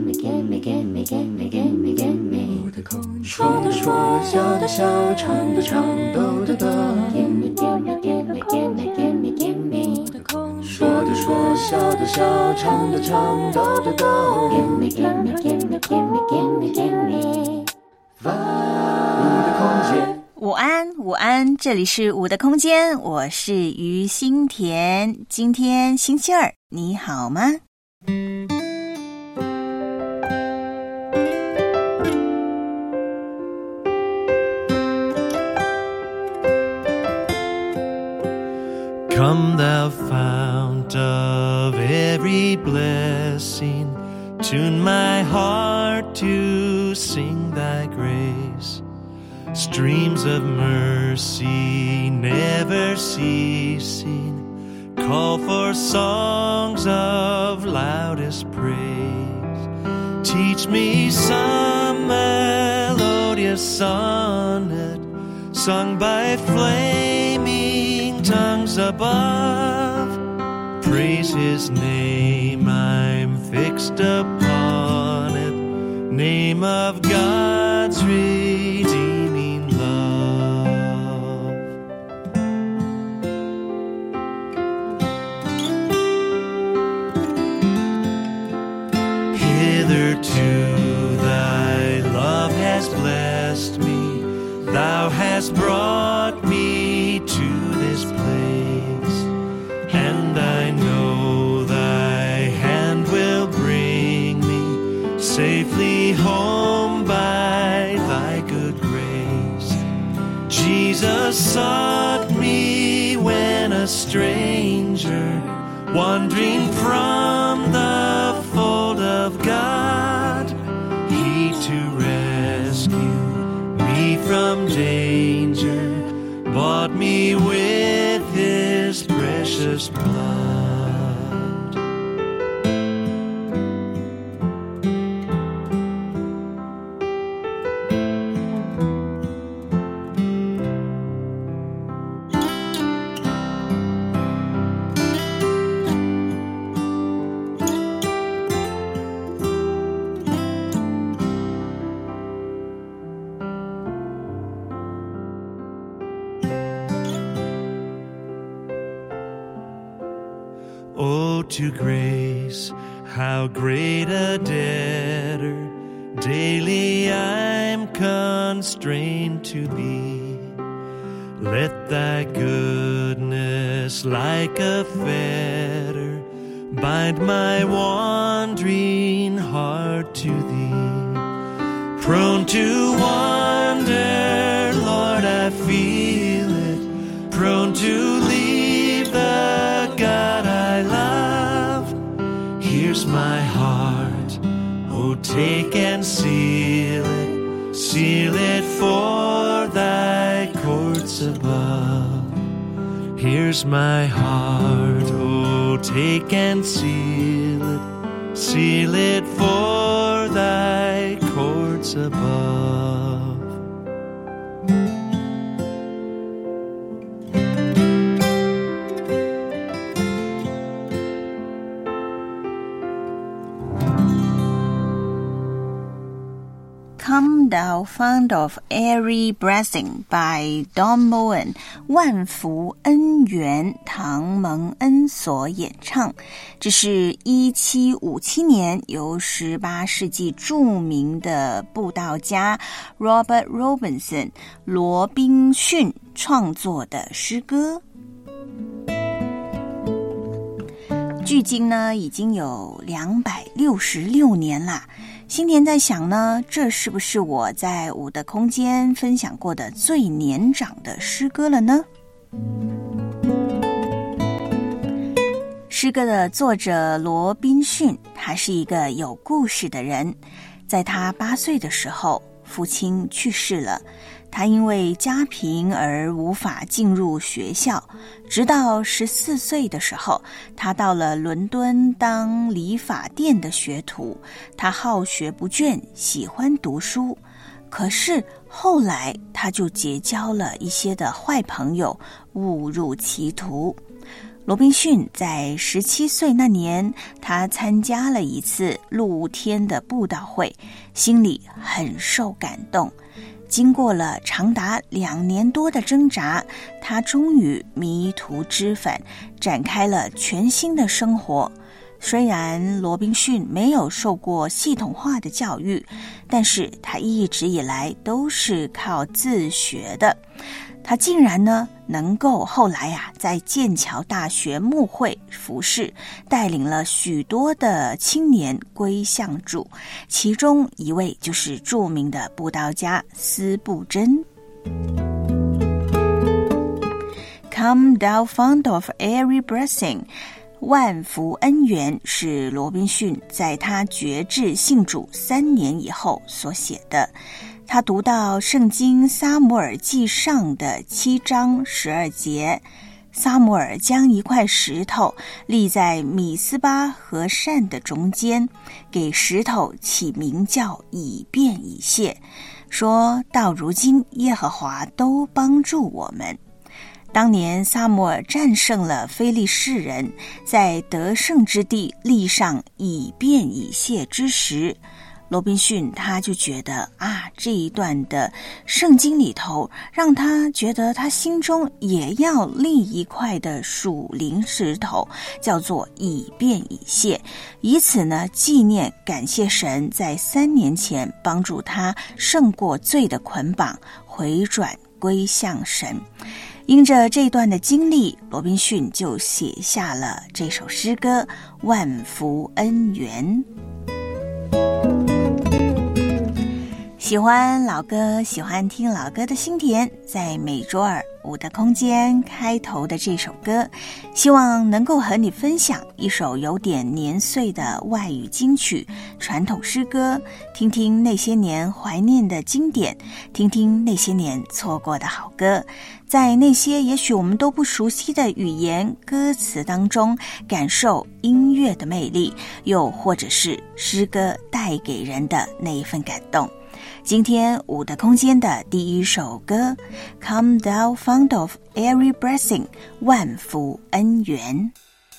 说的说，笑的笑，唱的唱，抖的抖。说的说，笑的笑，唱的唱，抖的抖。 午安，午安，这里是我的空间，我是于心田。今天星期二，你好吗？ Come thou fount of every blessing, tune my heart to sing thy grace. Streams of mercy never ceasing, call for songs of loudest praise. Teach me some melodious sonnet, sung by flaming tongues above. Praise his name, I'm fixed upon it, name of God's redeeming love. Hitherto thy love has blessed me, thou hast brought me to this place, and I know thy hand will bring me safely home by thy good grace. Jesus sought me when a stranger, wandering from the fold of God, he to rescue me from danger, bought me with his precious blood. Oh, to grace, how great a debtor daily I'm constrained to be. Let thy goodness like a fetter bind my wandering heart to thee. Prone to wander, Lord, I feel it, prone to leave the God I love. Here's my heart, oh, take and seal it for thy courts above. Here's my heart, oh, take and seal it for thy courts above. Come thou fount of every blessing by Don Moen 万福恩源唐蒙恩所演唱。这是1757年由18世纪著名的布道家 Robert Robinson 罗宾逊创作的诗歌。距今呢已经有266年啦。新田在想呢，这是不是我在我的空间分享过的最年长的诗歌了呢？诗歌的作者罗宾逊，他是一个有故事的人。在他8岁的时候，父亲去世了，他因为家贫而无法进入学校，直到14岁的时候，他到了伦敦当理发店的学徒。他好学不倦，喜欢读书，可是后来他就结交了一些的坏朋友，误入歧途。 罗宾逊在17岁那年，他参加了一次露天的布道会，心里很受感动。经过了长达2年多的挣扎，他终于迷途知返，展开了全新的生活。虽然罗宾逊没有受过系统化的教育，但是他一直以来都是靠自学的。他竟然呢能够后来在剑桥大学牧会服侍，带领了许多的青年归向主，其中一位就是著名的布道家司布真。Come thou fount of every blessing， 万福恩源是罗宾逊在他决志信主3年以后所写的。他读到圣经撒母耳记上的7章12节，撒母耳将一块石头立在米斯巴和善的中间，给石头起名叫以便以谢，说到如今耶和华都帮助我们。当年撒母耳战胜了非利士人，在得胜之地立上以便以谢之时，罗宾逊他就觉得这一段的圣经里头让他觉得他心中也要立一块的属灵石头，叫做以便以谢，以此呢纪念感谢神在3年前帮助他胜过罪的捆绑，回转归向神。因着这段的经历，罗宾逊就写下了这首诗歌《万福恩源》。喜欢老歌，喜欢听老歌的心田，在每周二我的空间开头的这首歌，希望能够和你分享一首有点年岁的外语金曲传统诗歌，听听那些年怀念的经典，听听那些年错过的好歌，在那些也许我们都不熟悉的语言歌词当中，感受音乐的魅力，又或者是诗歌带给人的那一份感动。今天我的空间的第一首歌 Come thou fount of every blessing， 万福恩源。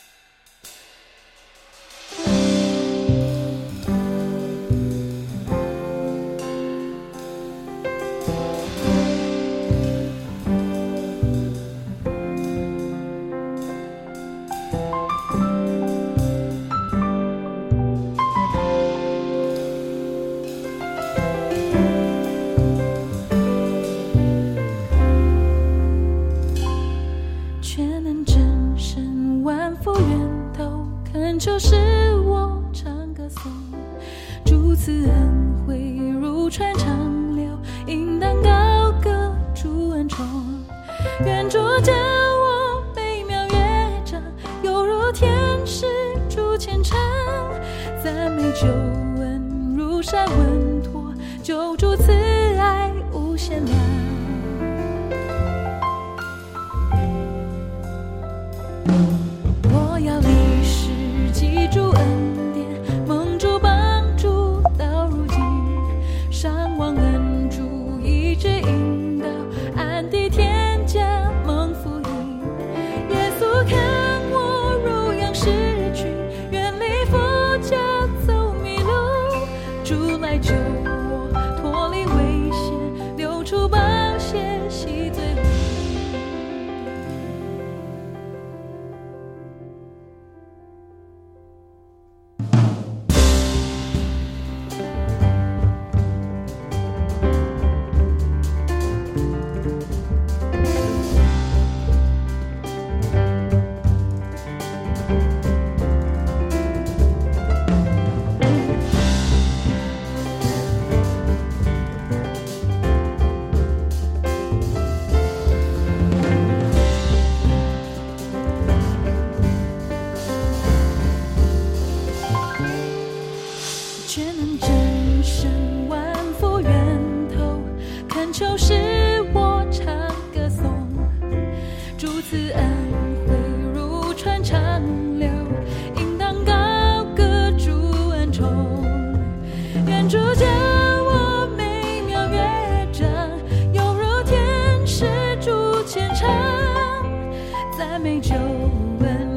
就是我唱歌颂，主赐恩惠如川长流，应当高歌主恩宠。愿主教我美妙乐章，犹如天使主虔诚，赞美救恩如山稳妥，救主慈爱无限量。我要立记住恩典，蒙主帮助到如今，上望恩主一直引导，安地天家蒙福音。耶稣看我如羊失去，远离佛家走迷路，主来救我脱离危险，流出宝血洗罪污。赞美救恩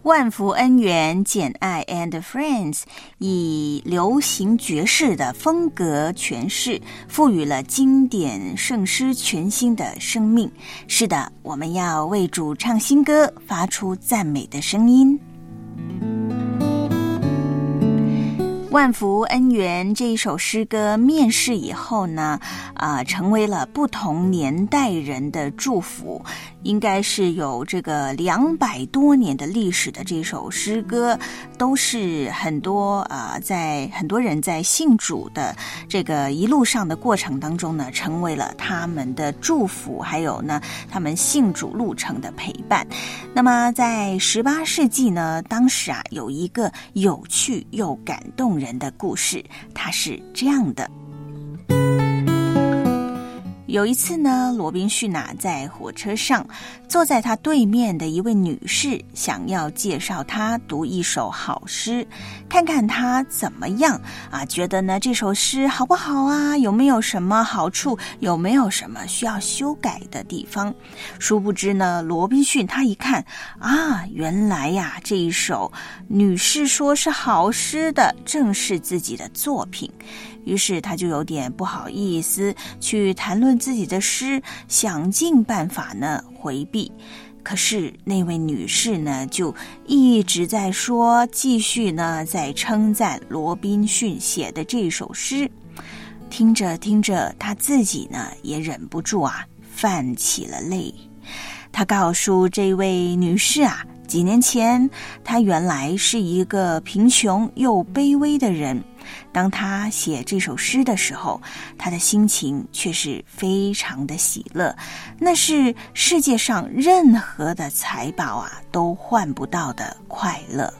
万福恩源、简爱 and Friends 以流行爵士的风格诠释，赋予了经典圣诗全新的生命。是的，我们要为主唱新歌，发出赞美的声音。万福恩源这一首诗歌面世以后呢，成为了不同年代人的祝福，应该是有这个200多年的历史的这首诗歌，都是很多在很多人在信主的这个一路上的过程当中呢，成为了他们的祝福，还有呢他们信主路程的陪伴。那么在18世纪呢，当时有一个有趣又感动人的故事，它是这样的。有一次呢，罗宾逊在火车上，坐在他对面的一位女士想要介绍他读一首好诗，看看他怎么样觉得呢这首诗好不好啊？有没有什么好处？有没有什么需要修改的地方？殊不知呢，罗宾逊他一看原来这一首女士说是好诗的，正是自己的作品。于是他就有点不好意思去谈论自己的诗，想尽办法呢回避。可是那位女士呢就一直在说，继续呢在称赞罗宾逊写的这首诗。听着听着，他自己呢也忍不住泛起了泪。他告诉这位女士几年前他原来是一个贫穷又卑微的人，当他写这首诗的时候，他的心情却是非常的喜乐，那是世界上任何的财宝都换不到的快乐。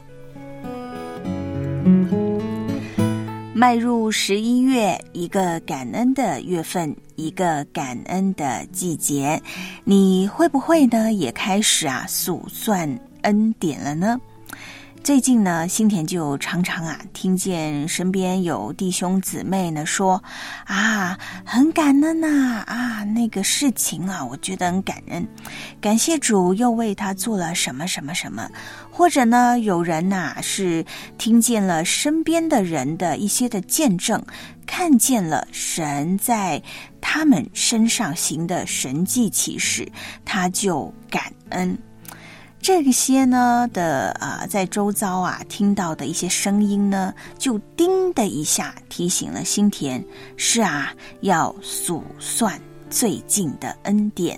迈入11月，一个感恩的月份，一个感恩的季节，你会不会呢也开始数算恩典了呢？最近呢，新田就常常听见身边有弟兄姊妹呢说很感恩那个事情我觉得很感恩，感谢主又为他做了什么什么什么。或者呢，有人是听见了身边的人的一些的见证，看见了神在他们身上行的神迹奇事，他就感恩。这些呢在周遭听到的一些声音呢，就叮的一下提醒了新田，是要数算最近的恩典。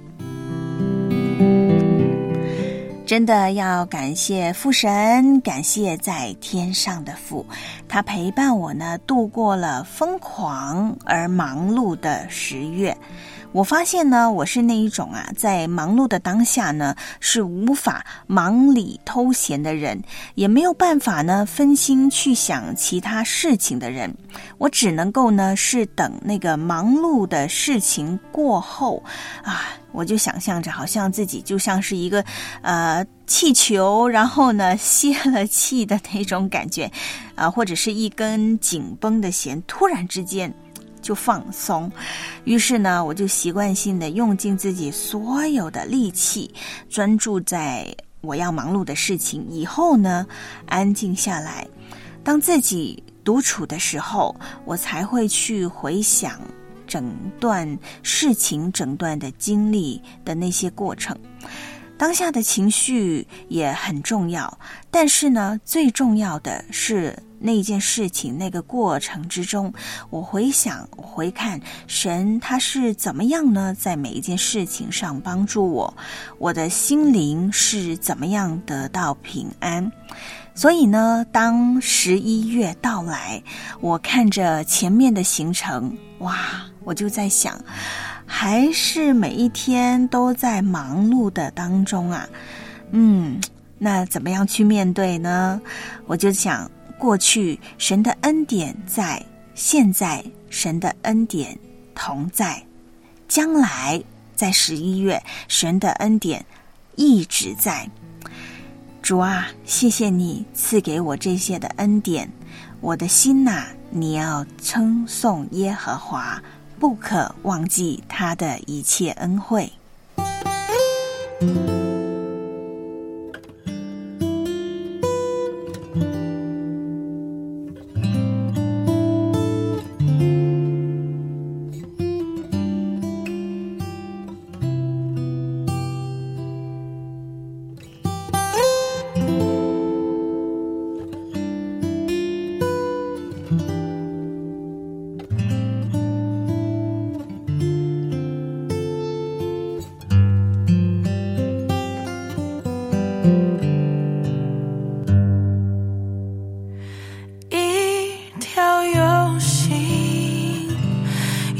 真的要感谢父神，感谢在天上的父，他陪伴我呢度过了疯狂而忙碌的10月。我发现呢，我是那一种在忙碌的当下呢，是无法忙里偷闲的人，也没有办法呢分心去想其他事情的人。我只能够呢是等那个忙碌的事情过后我就想象着好像自己就像是一个气球，然后呢泄了气的那种感觉或者是一根紧绷的弦突然之间就放松。于是呢，我就习惯性的用尽自己所有的力气，专注在我要忙碌的事情以后呢，安静下来。当自己独处的时候，我才会去回想整段事情、整段的经历的那些过程。当下的情绪也很重要，但是呢，最重要的是那件事情那个过程之中，我回想我回看神他是怎么样呢在每一件事情上帮助我，我的心灵是怎么样得到平安。所以呢，当11月到来，我看着前面的行程，我就在想，还是每一天都在忙碌的当中那怎么样去面对呢？我就想，过去神的恩典在，现在神的恩典同在，将来在11月神的恩典一直在。主谢谢你赐给我这些的恩典，我的心你要称颂耶和华，不可忘记他的一切恩惠。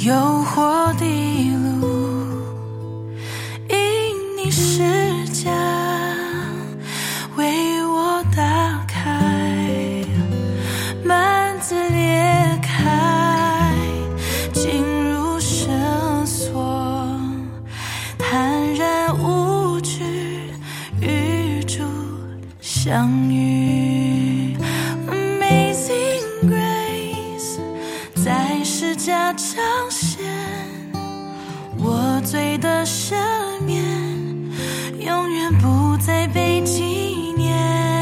诱惑的路，因你施加为我打开，幔子裂开，进入绳索，坦然无惧，与主相遇。 Amazing Grace， 在十架彰显我罪的赦免，永远不再被纪念。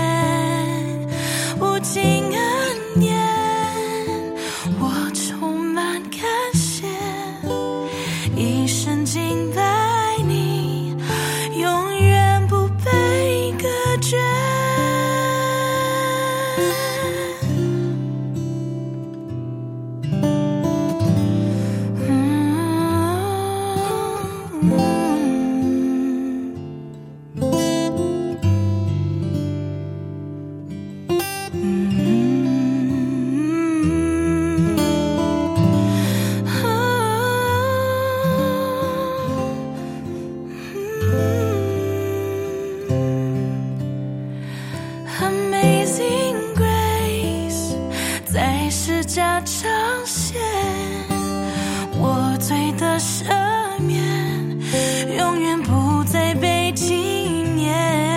无尽恩典，我充满感谢，一生敬拜你，永远不被隔绝。Amazing Grace， 在十架彰显我罪的赦免，永远不再被纪念。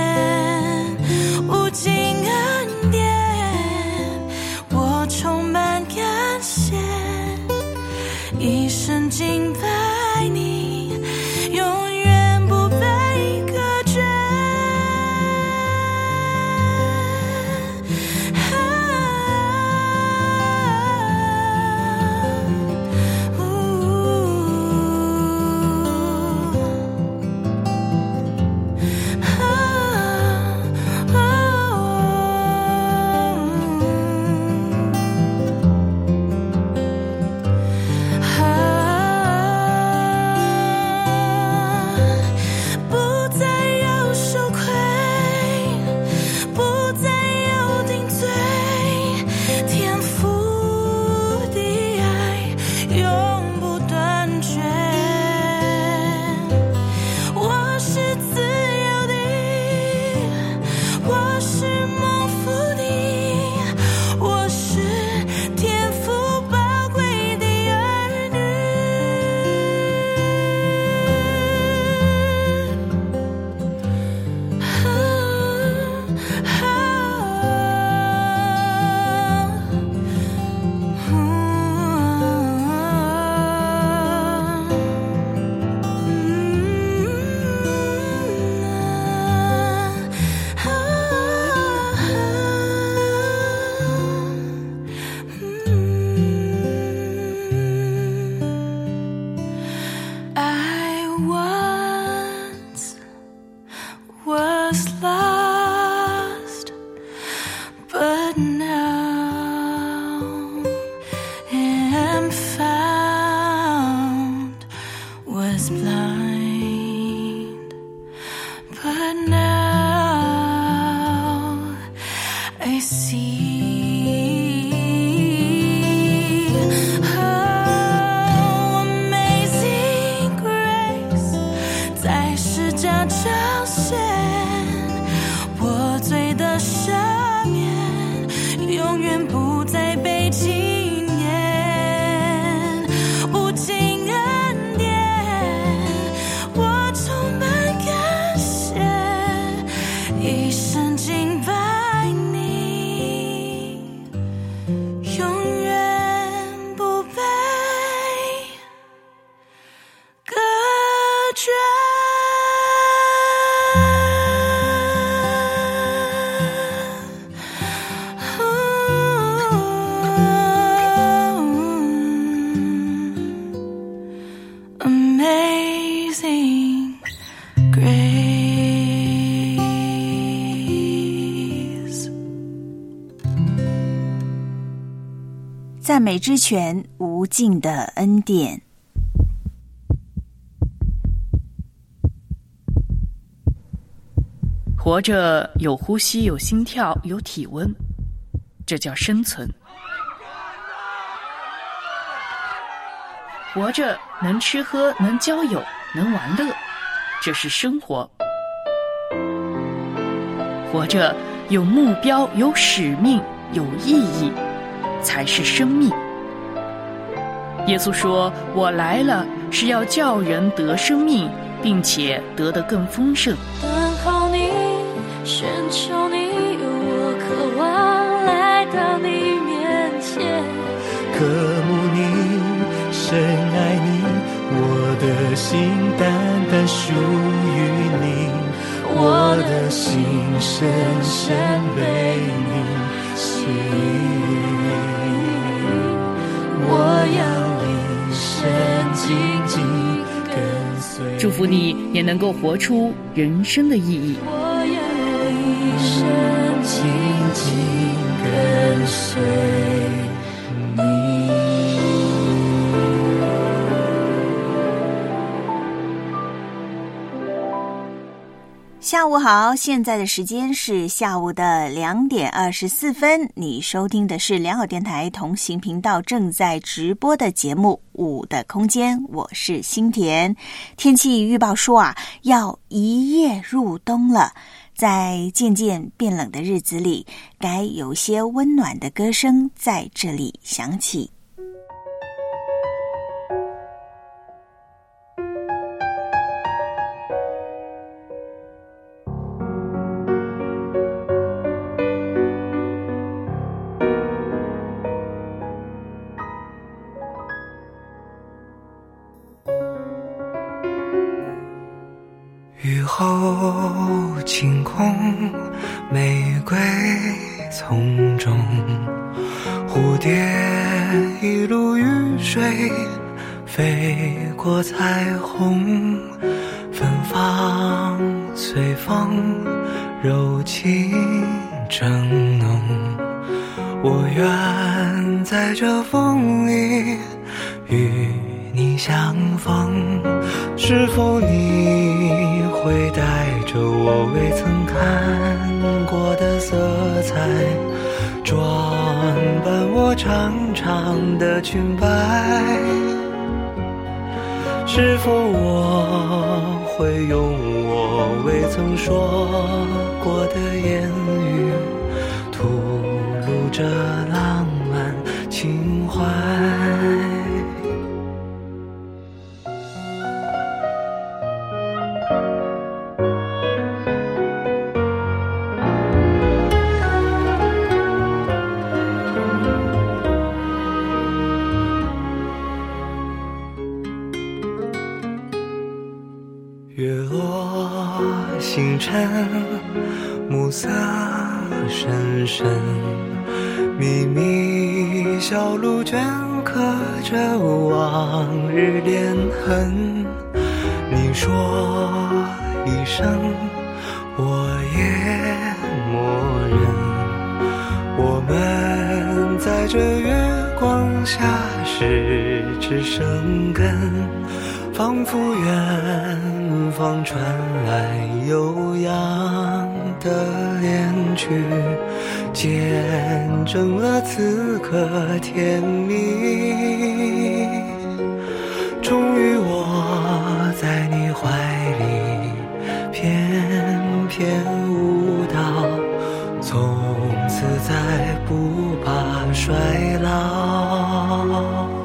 无尽恩典，我充满感谢，一生敬拜你，永远不被隔绝。Was lost, but now am found. Was blind, but now I see. Oh, amazing grace， 在十架彰显我罪的赦免，永远不再被纪念。无尽恩典，我充满感谢，一生敬拜你，永远不被隔绝。Amazing grace， 赞美之泉，无尽的恩典。 活着有呼吸，有心跳，有体温，这叫生存。 活着能吃喝，能交友，能玩乐，这是生活。活着有目标，有使命，有意义，才是生命。耶稣说，我来了是要叫人得生命，并且得得更丰盛。 等候你，寻求你，我渴望来到你面前， 渴慕你，深爱你，我的心单单属于你，我的心深深被你吸引，我要一生紧紧跟随。 祝福你也能够活出人生的意义。 我要一生紧紧跟随你。 下午好，现在的时间是下午的2点24分。你收听的是良好电台同行频道正在直播的节目《舞的空间》，我是心田。天气预报说要一夜入冬了，在渐渐变冷的日子里，该有些温暖的歌声在这里响起。 雨后晴空，玫瑰丛中，蝴蝶一路雨水飞过彩虹，芬芳随风，柔情正浓。我愿在这风里与你相逢，是否你会带着我未曾看过的色彩，装扮我长长的裙摆？是否我会用我未曾说过的言语，吐露着浪漫情怀？月落星辰，暮色深深，秘密小路镌刻着往日恋痕。你说一声，我也默认，我们在这月光下十指生根，仿佛远方传来悠扬的恋曲，见证了此刻甜蜜。终于我在你怀里翩翩舞蹈，从此再不怕衰老。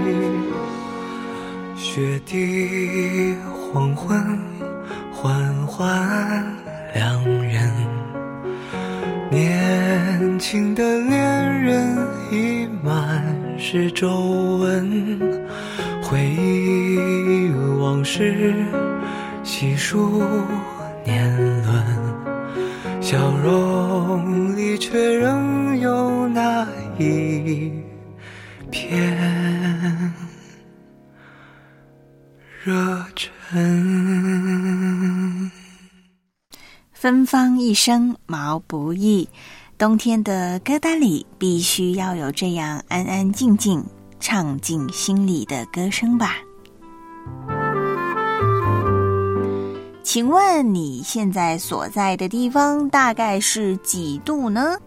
雪地黄昏，缓缓是皱纹，回忆往事，细数年轮，笑容里却仍有那一片热忱。 芬芳一生毛不易，冬天的歌单里必须要有这样安安静静唱进心里的歌声吧。请问你现在所在的地方大概是几度呢？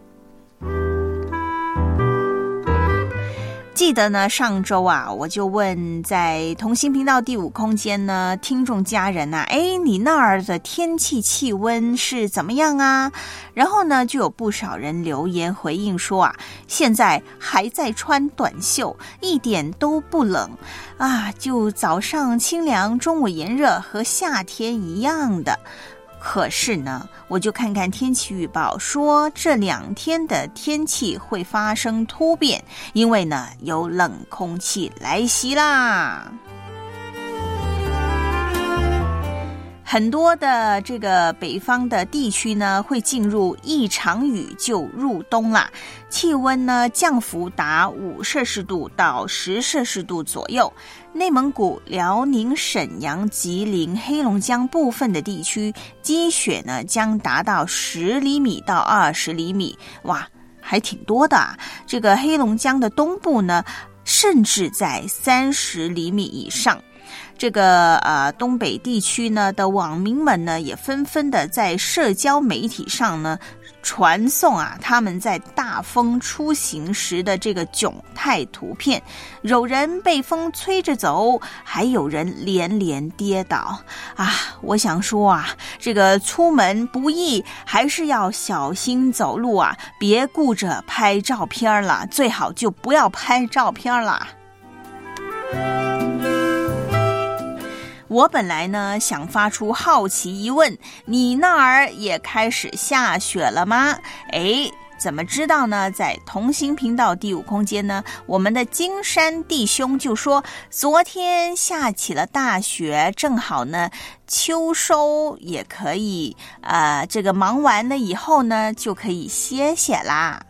记得呢，上周啊，我就问在同心频道第5空间呢，听众家人啊，你那儿的天气气温是怎么样啊？然后呢，就有不少人留言回应说啊，现在还在穿短袖，一点都不冷啊，就早上清凉，中午炎热，和夏天一样的。可是呢，我就看看天气预报，说这2天的天气会发生突变，因为呢有冷空气来袭啦。很多的这个北方的地区呢，会进入一场雨就入冬啦，气温呢降幅达5摄氏度到10摄氏度左右。内蒙古、辽宁、沈阳、吉林、黑龙江部分的地区，积雪呢将达到10厘米到20厘米，哇，还挺多的啊。这个黑龙江的东部呢，甚至在30厘米以上。这个东北地区呢的网民们呢，也纷纷的在社交媒体上呢传送啊他们在大风出行时的这个窘态图片，有人被风吹着走，还有人连连跌倒啊！我想说啊，这个出门不易，还是要小心走路啊，别顾着拍照片了，最好就不要拍照片了。我本来呢想发出好奇疑问，你那儿也开始下雪了吗？怎么知道呢？在同心频道第5空间呢，我们的金山弟兄就说，昨天下起了大雪，正好呢秋收也可以这个忙完了以后呢就可以歇歇啦。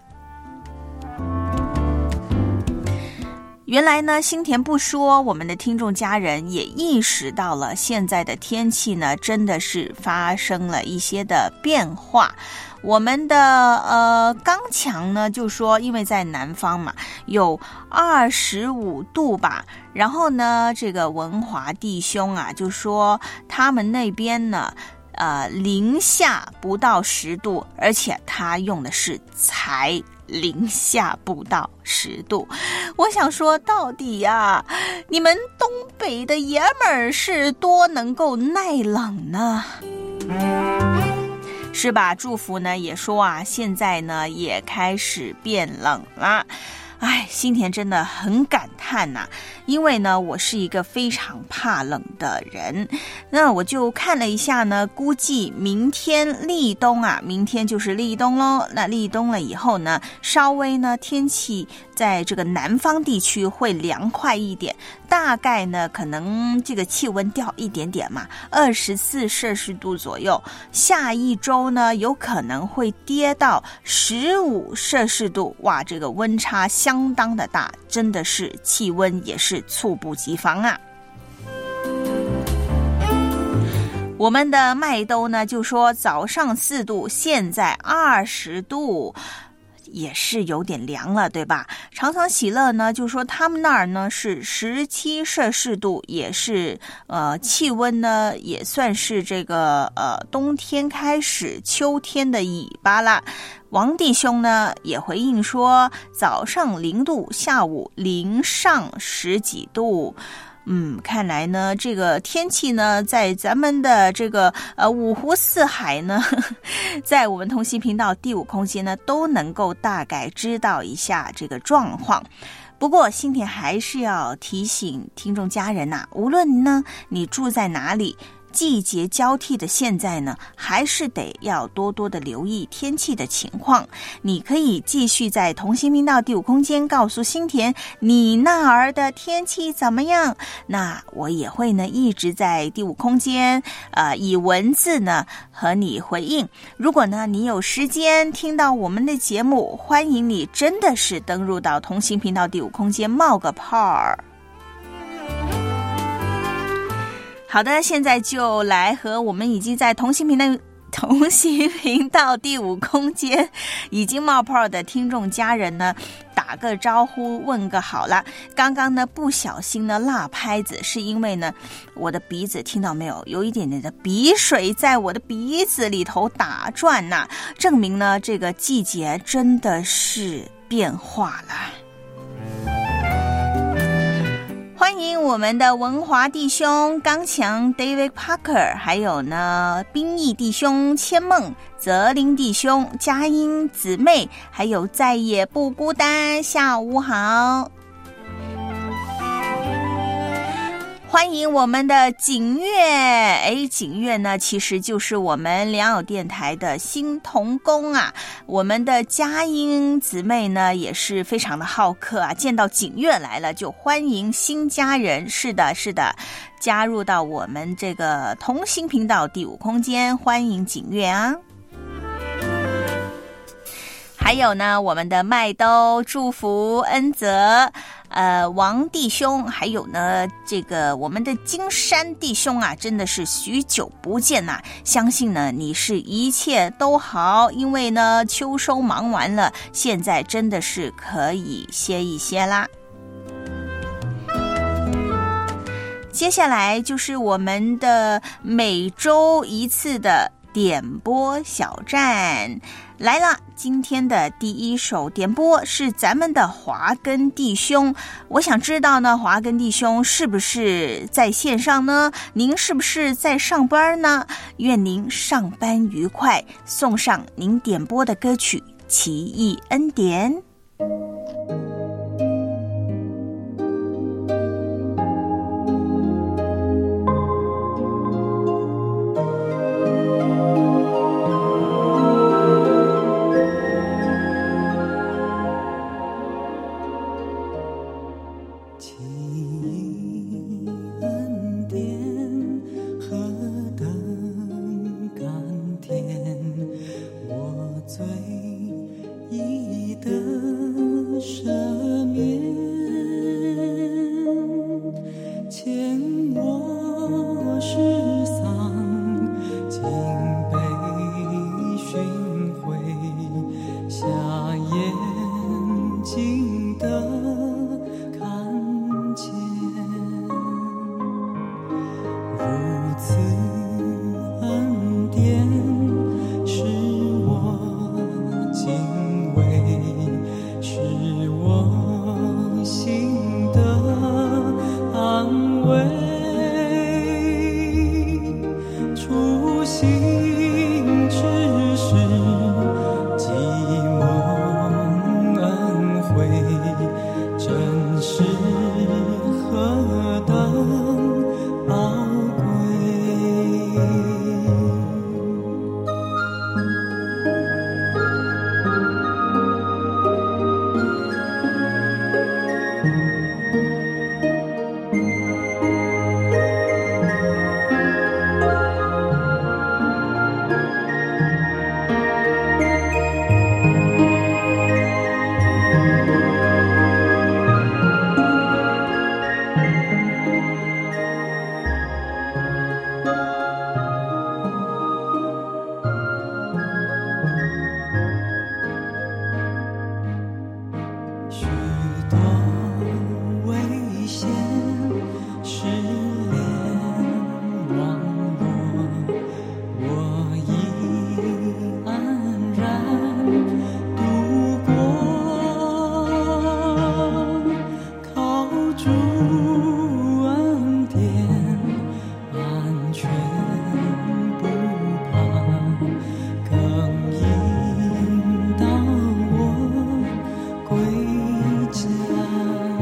原来呢，新田不说，我们的听众家人也意识到了现在的天气呢，真的是发生了一些的变化。我们的刚强呢就说，因为在南方嘛，有25度吧，然后呢，这个文华弟兄啊就说他们那边呢零下不到10度，而且他用的是才零下不到10度。我想说，到底呀，你们东北的爷们儿是多能够耐冷呢？是吧？祝福呢也说啊，现在呢也开始变冷了。新田真的很感叹呐，因为呢我是一个非常怕冷的人。那我就看了一下呢，估计明天立冬啊，明天就是立冬咯。那立冬了以后呢，稍微呢天气在这个南方地区会凉快一点，大概呢可能这个气温掉一点点嘛，24摄氏度左右。下一周呢有可能会跌到15摄氏度，哇，这个温差相当的大，真的是气温也是猝不及防啊。我们的麦兜呢就说早上4度，现在20度，也是有点凉了，对吧？常常喜乐呢就说他们那儿呢是17摄氏度，也是气温呢也算是这个冬天开始秋天的尾巴啦。王弟兄呢也回应说，早上0度，下午零上10几度。看来呢，这个天气呢，在咱们的这个五湖四海呢，在我们同心频道第5空间呢，都能够大概知道一下这个状况。不过新田还是要提醒听众家人呐，无论呢你住在哪里， 季节交替的现在呢，还是得要多多的留意天气的情况。你可以继续在同心频道第5空间告诉心田你那儿的天气怎么样，那我也会呢一直在第5空间以文字呢和你回应。如果呢你有时间听到我们的节目，欢迎你真的是登入到同心频道第5空间冒个泡儿。好的，现在就来和我们已经在同心频道第5空间已经冒泡的听众家人呢打个招呼，问个好了。刚刚呢不小心呢落拍子，是因为呢我的鼻子听到没有，有一点点的鼻水在我的鼻子里头打转呐，证明呢这个季节真的是变化了。欢迎我们的文华弟兄刚强 David Parker， 还有呢兵役弟兄千梦、泽林弟兄、佳音姊妹，还有再也不孤单，下午好。欢迎我们的景月，景月呢其实就是我们良友电台的新同工啊。我们的佳音姊妹呢也是非常的好客啊，见到景月来了就欢迎新家人。是的，加入到我们这个同心频道第5空间，欢迎景月啊。还有呢我们的麦兜、祝福、恩泽、王弟兄，还有呢这个我们的金山弟兄啊，真的是许久不见呐，相信呢你是一切都好，因为呢秋收忙完了，现在真的是可以歇一歇啦。接下来就是我们的每周一次的点播小站来了。今天的第一首点播是咱们的华根弟兄，我想知道呢，华根弟兄是不是在线上呢？您是不是在上班呢？愿您上班愉快，送上您点播的歌曲《奇异恩典》。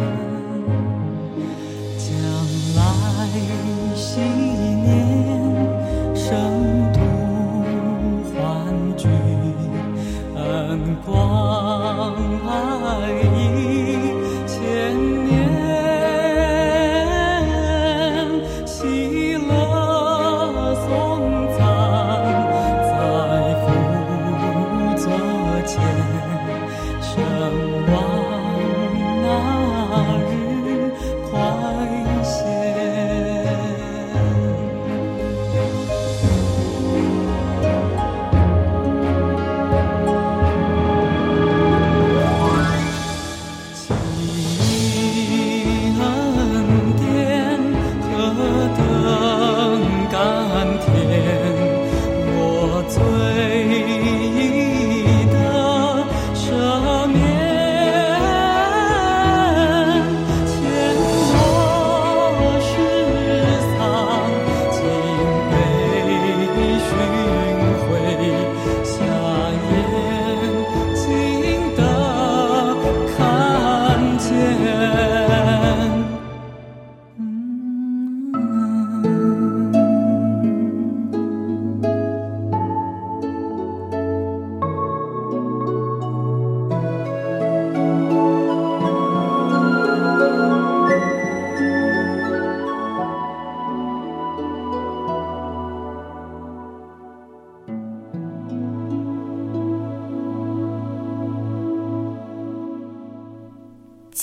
纪念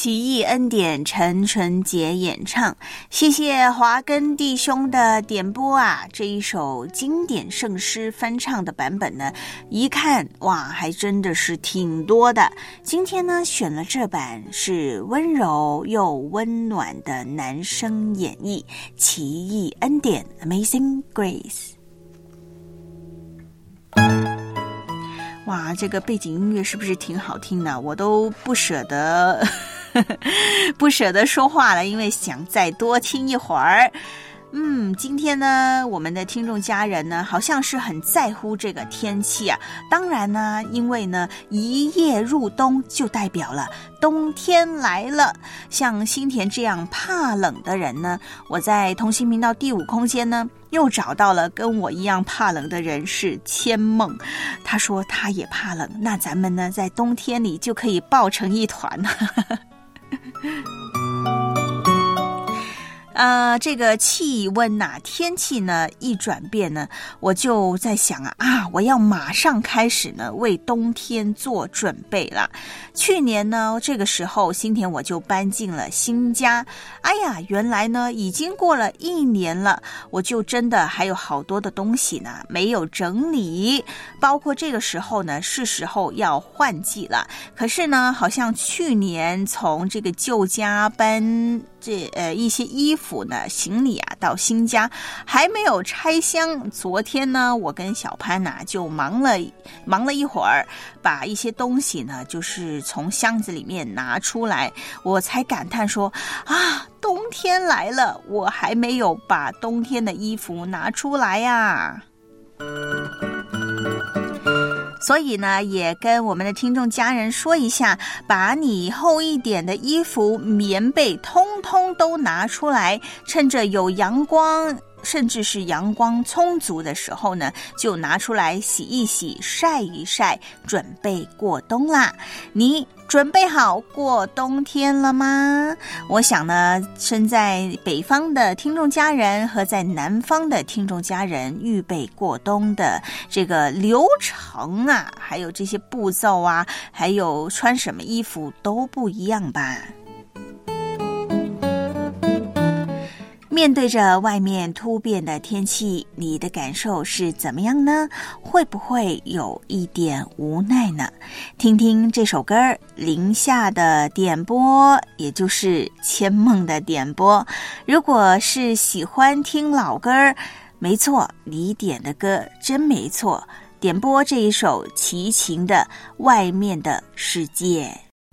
奇异恩典陈纯洁演唱，谢谢华根弟兄的点播啊！这一首经典圣诗翻唱的版本呢，一看哇，还真的是挺多的。今天呢，选了这版是温柔又温暖的男声演绎，奇异恩典 Amazing Grace。哇，这个背景音乐是不是挺好听的？我都不舍得说话了，因为想再多听一会儿。今天呢，我们的听众家人呢，好像是很在乎这个天气啊。当然呢，因为呢，一夜入冬就代表了冬天来了。像新田这样怕冷的人呢，我在同心频道第5空间呢，又找到了跟我一样怕冷的人，是千梦。他说他也怕冷，那咱们呢，在冬天里就可以抱成一团了。这个气温呐，天气呢一转变呢，我就在想我要马上开始呢为冬天做准备了。去年呢这个时候，新田我就搬进了新家。哎呀，原来呢已经过了1年了，我就真的还有好多的东西呢没有整理，包括这个时候呢是时候要换季了。可是呢，好像去年从这个旧家搬一些衣服呢行李到新家还没有拆箱。昨天呢，我跟小潘就忙了一会儿，把一些东西呢就是从箱子里面拿出来，我才感叹说冬天来了，我还没有把冬天的衣服拿出来呀。所以呢，也跟我们的听众家人说一下，把你厚一点的衣服、棉被通通都拿出来，趁着有阳光，甚至是阳光充足的时候呢，就拿出来洗一洗、晒一晒，准备过冬啦。你准备好过冬天了吗？我想呢，身在北方的听众家人和在南方的听众家人预备过冬的这个流程还有这些步骤还有穿什么衣服都不一样吧。面对着外面突变的天气，你的感受是怎么样呢？会不会有一点无奈呢？听听这首歌林夏的点播，也就是千梦的点播。如果是喜欢听老歌，没错，你点的歌真没错，点播这一首齐秦的《外面的世界》。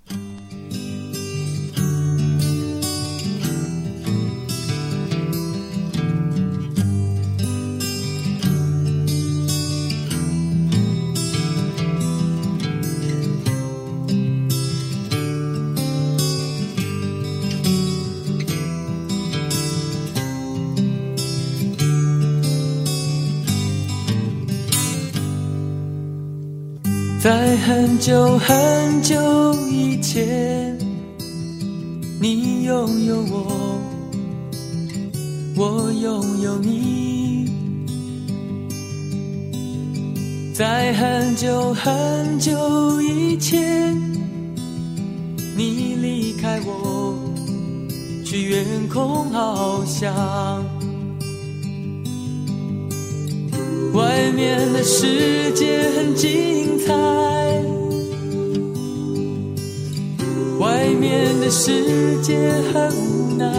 在很久很久以前，你拥有我，我拥有你。在很久很久以前，你离开我，去远空翱翔。外面的世界很精彩，外面的世界很无奈。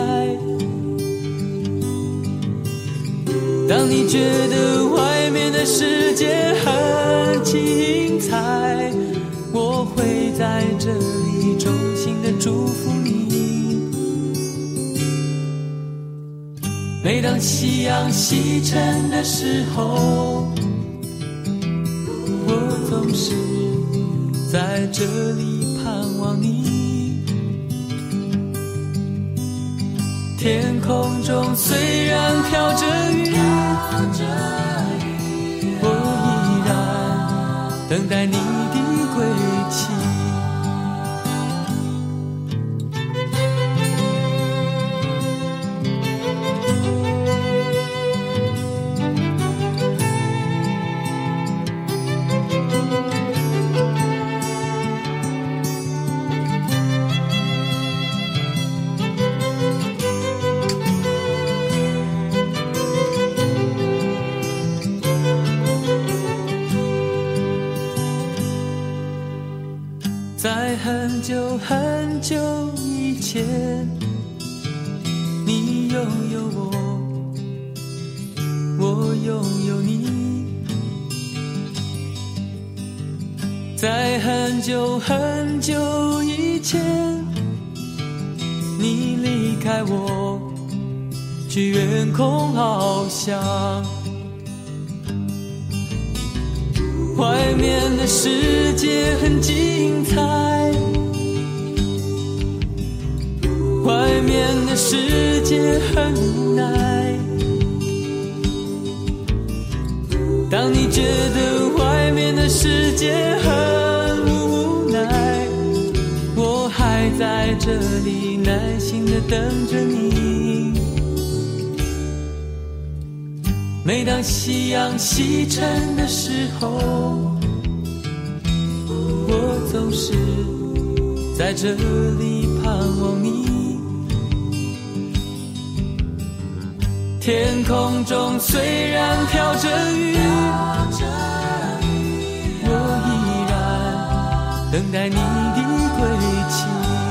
当你觉得外面的世界很精彩，我会在这里衷心的祝福你。每当夕阳西沉的时候，我总是在这里盼望你。天空中虽然飘着雨，我依然等待你的归期。 很久很久以前，你拥有我，我拥有你。在很久很久以前，你离开我，去远空翱翔。外面的世界很精彩，外面的世界很无奈。当你觉得外面的世界很无奈，我还在这里耐心地等着你。每当夕阳西沉的时候，我总是在这里盼望你。天空中虽然飘着雨，我依然等待你的归期。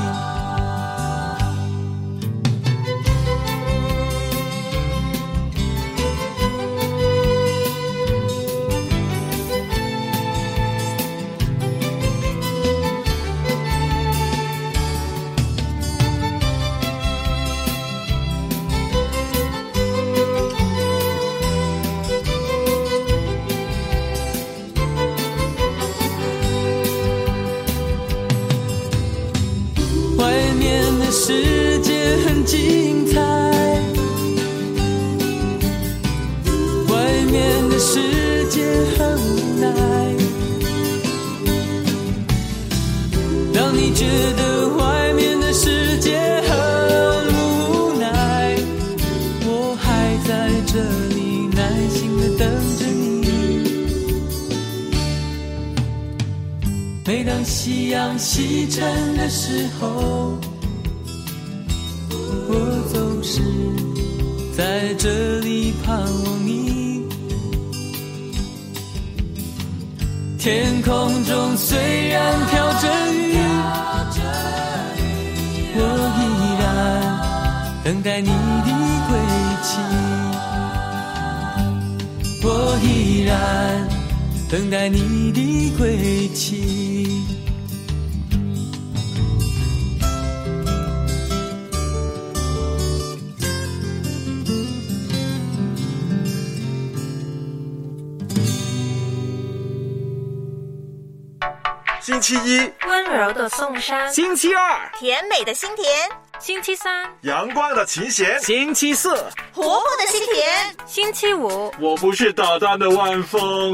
世界很精彩，外面的世界很无奈。当你觉得外面的世界很无奈，我还在这里耐心地等着你。每当夕阳西沉的时候，我总是在这里盼望你。天空中虽然飘着雨，我依然等待你的归期。我依然等待你的归期。 星期一， 温柔的颂山； 星期二， 甜美的心田； 星期三， 阳光的琴弦；星期四， 活泼的心田； 星期五， 我不是捣蛋的晚风。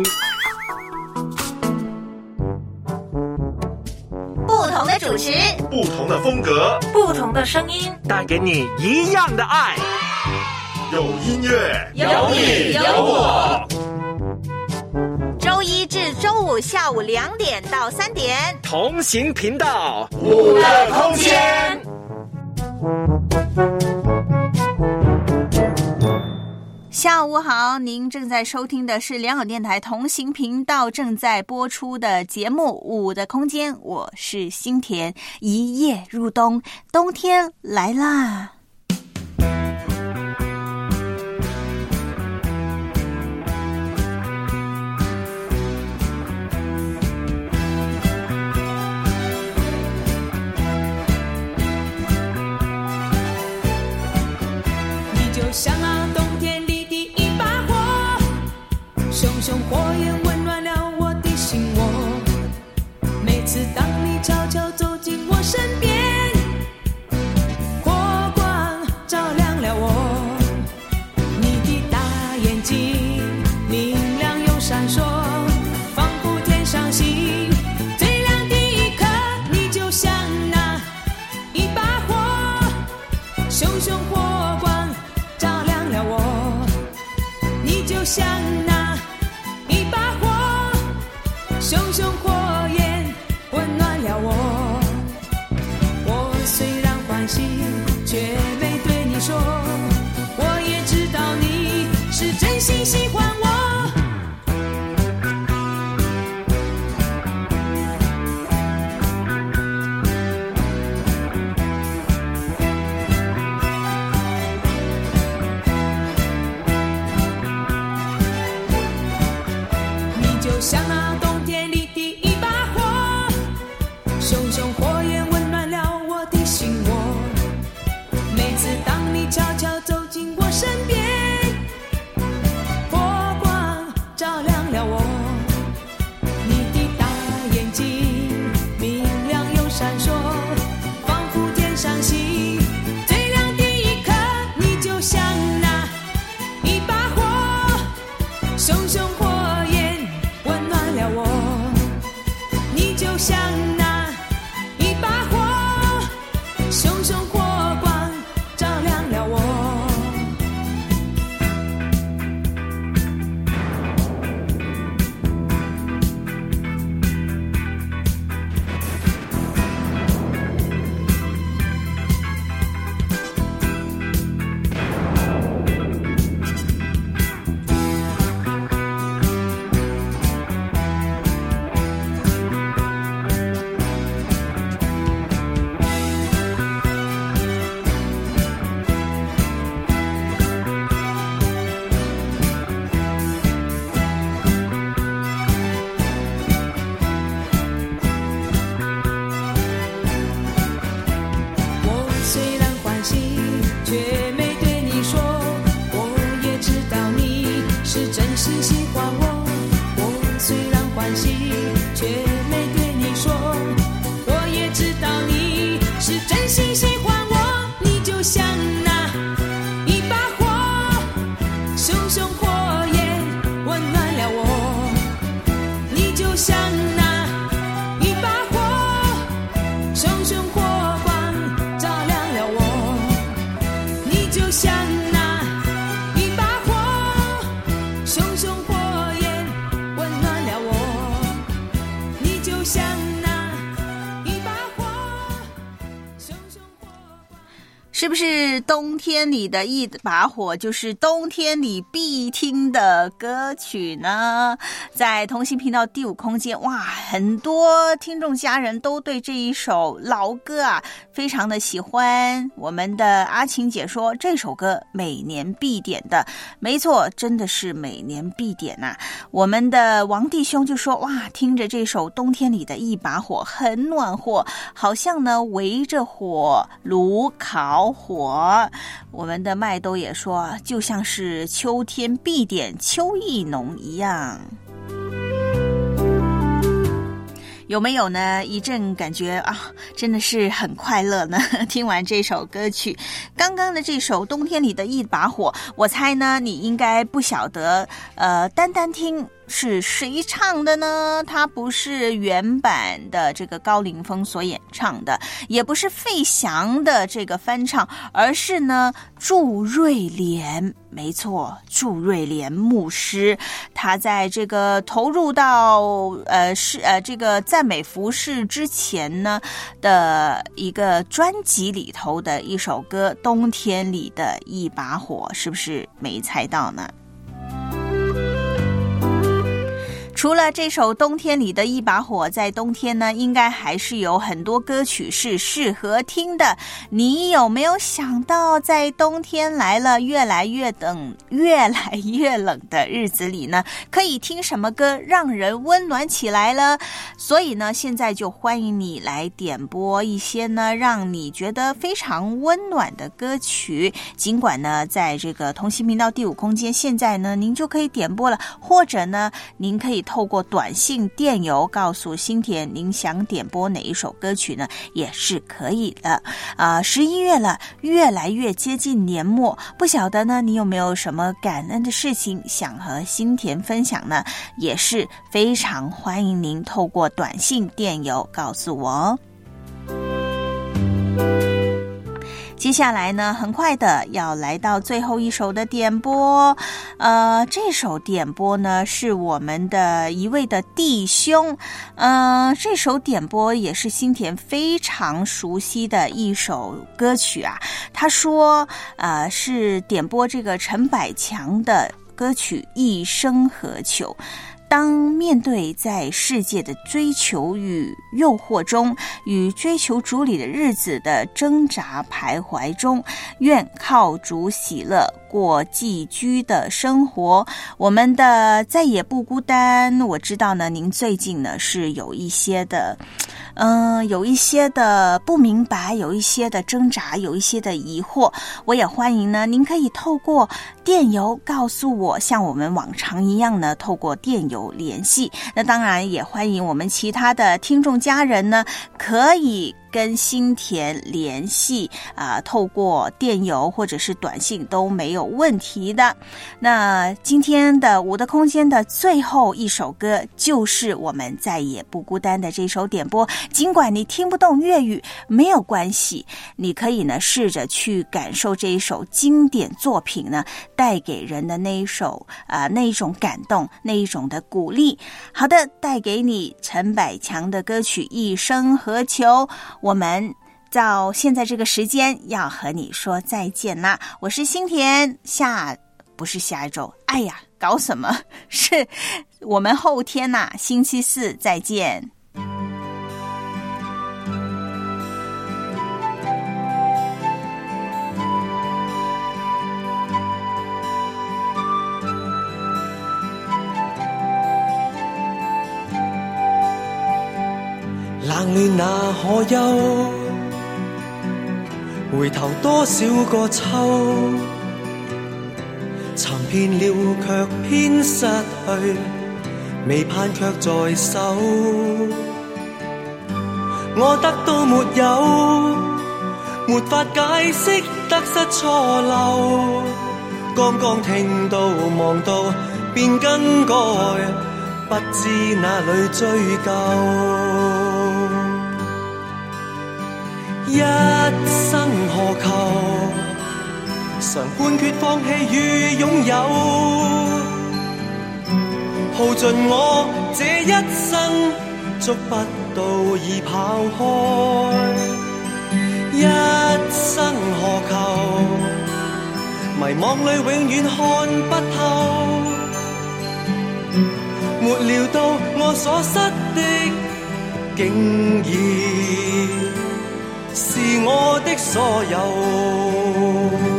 不同的主持， 不同的风格， 不同的声音， 带给你一样的爱。有音乐， 有你有我。周一至周五下午2点到3点， 同行频道， 五的空间。 下午好，您正在收听的是良友电台同行频道正在播出的节目《五的空间》，我是心田。一夜入冬，冬天来啦！ 像那冬天里的一把火，熊熊火焰温暖了我的心窝。每次当你悄悄走进我身边，火光照亮了我。你的大眼睛明亮又闪烁，仿佛天上星最亮的一颗。你就像那一把火，熊熊火光照亮了我，你就像那一把火，熊熊火焰温暖了我。我虽然欢喜，却没对你说，我也知道你是真心喜欢我。 熊熊火焰温暖了我，你就像那一把火，熊熊火光照亮了我。 是不是冬天里的一把火就是冬天里必听的歌曲呢？在同心频道第5空间，哇，很多听众家人都对这一首老歌啊非常的喜欢。我们的阿晴姐说这首歌每年必点的，没错，真的是每年必点啊。我们的王弟兄就说，哇，听着这首冬天里的一把火很暖和，好像呢围着火炉烤火。我们的麦兜也说，就像是秋天必点秋意浓一样。有没有呢？一阵感觉啊，真的是很快乐呢。听完这首歌曲，刚刚的这首冬天里的一把火，我猜呢你应该不晓得，单单听是谁唱的呢？它不是原版的这个高凌风所演唱的，也不是费翔的这个翻唱，而是呢祝瑞莲。没错，祝瑞莲牧师，他在这个投入到这个赞美服事之前呢的一个专辑里头的一首歌《冬天里的一把火》，是不是没猜到呢？除了这首冬天里的一把火，在冬天呢应该还是有很多歌曲是适合听的。你有没有想到，在冬天来了越来越冷的日子里呢，可以听什么歌让人温暖起来了？所以呢现在就欢迎你来点播一些呢让你觉得非常温暖的歌曲。尽管呢在这个同心频道第5空间，现在呢您就可以点播了，或者呢您可以透过短信电邮告诉新田您想点播哪一首歌曲呢，也是可以的。11月了，越来越接近年末，不晓得呢你有没有什么感恩的事情想和新田分享呢？也是非常欢迎您透过短信电邮告诉我哦。接下来呢很快的要来到最后一首的点播，这首点播呢是我们的一位的弟兄，这首点播也是新田非常熟悉的一首歌曲啊。他说是点播这个陈百强的歌曲《一生何求》。当面对在世界的追求与诱惑中，与追求主里的日子的挣扎徘徊中，愿靠主喜乐过寄居的生活。我们的再也不孤单。我知道呢您最近呢是有一些的不明白，有一些的挣扎，有一些的疑惑。我也欢迎呢您可以透过电邮告诉我，像我们往常一样呢，透过电邮联系。那当然也欢迎我们其他的听众家人呢，可以跟新田联系透过电邮或者是短信都没有问题的。那今天的我的空间的最后一首歌就是我们再也不孤单的这首点播。尽管你听不懂粤语没有关系，你可以呢试着去感受这一首经典作品呢带给人的那一首那一种感动，那一种的鼓励。好的，带给你陈百强的歌曲《一生何求》。我们到现在这个时间要和你说再见啦，我是新田，不是下一周，哎呀，搞什么？是我们后天星期四再见。 冷暖那可休？回頭多少個秋，尋遍了卻偏失去，未盼卻在手。我得到沒有？沒法解釋得失錯漏，剛剛聽到望到便更改，不知哪裏追究。一生何求？常判決放棄與擁有，耗盡我這一生，捉不到已跑開。一生何求？迷惘裏永遠看不透，沒料到我所失的竟然是我的所有。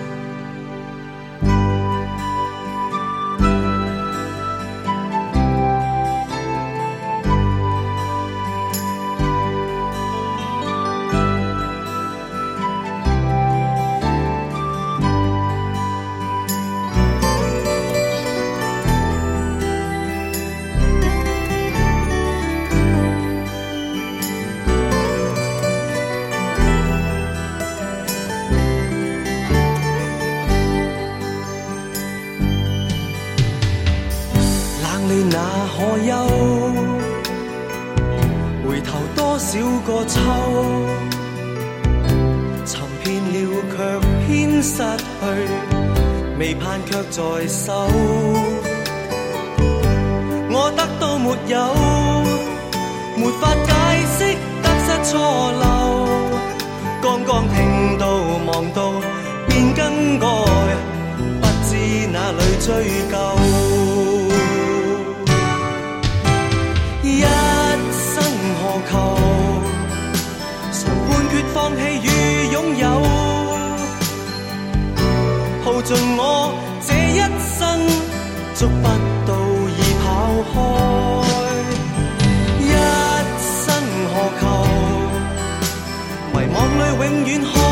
回頭多少個秋，尋遍了卻偏失去，未盼卻在手。我得到沒有？沒法解釋得失錯漏，剛剛聽到望到便更改，不知哪裏追究。一生何求？常判決放棄與擁有，耗盡我這一生，捉不到已跑開。一生何求？迷惘裏永遠看